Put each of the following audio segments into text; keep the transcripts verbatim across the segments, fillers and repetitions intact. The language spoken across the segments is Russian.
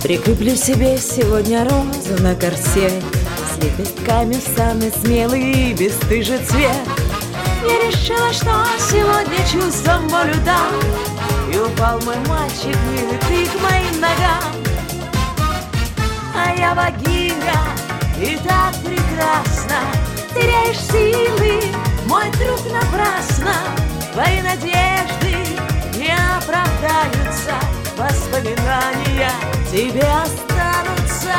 Прикуплю себе сегодня розу на корсет с лепестками в самый смелый и бесстыжий цвет. Я решила, что сегодня чувством волю дам, и упал мой мальчик, милый, ты к моим ногам. А я богиня, и так прекрасно, теряешь силы, мой друг, напрасно. Твои надежды не оправдаются, воспоминания тебе останутся.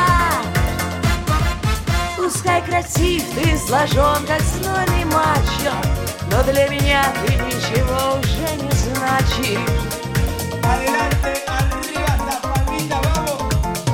Пускай красив ты, сложен, как знойный мачо, но для меня ты ничего уже не значишь. Adelante, arriba, esta palmita, vamos.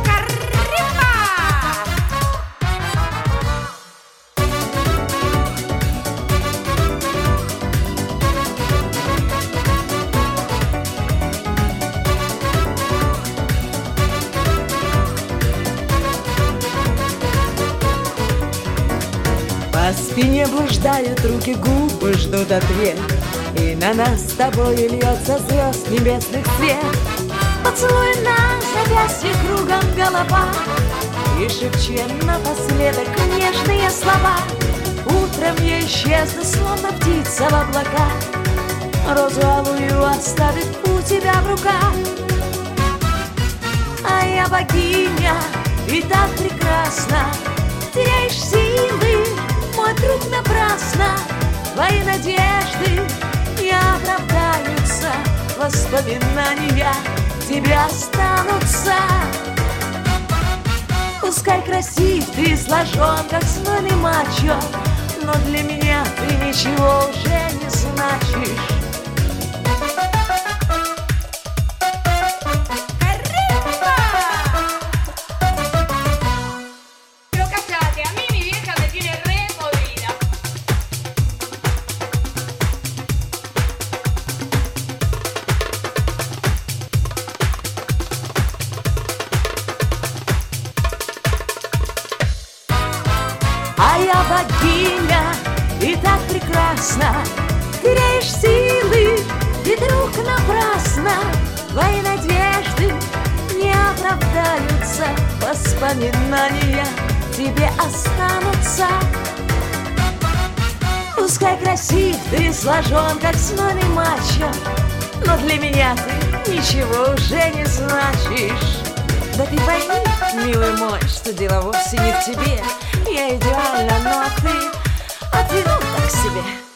По спине блуждают руки, губы ждут ответ, и на нас с тобой льется звезд небесных свет. Поцелуй на запястье, кругом голова, и шепчем напоследок нежные слова. Утром я исчезну, словно птица в облаках, розу алую оставит у тебя в руках. А я богиня, и так прекрасно, теряешь силы, мой друг, напрасно. Твои надежды не оправдаются, воспоминания тебе останутся. Пускай красив ты, сложен, как знойный мачо, но для меня ты ничего уже не значишь. А я богиня, и так прекрасно, теряешь силы, и друг, напрасно. Твои надежды не оправдаются, воспоминания тебе останутся. Пускай красив ты, сложен, как знойный мачо, но для меня ты ничего уже не значишь. Да ты пойми, милый мой, что дело вовсе не в тебе. Я идеальна, но а ты, а ты ну так себе.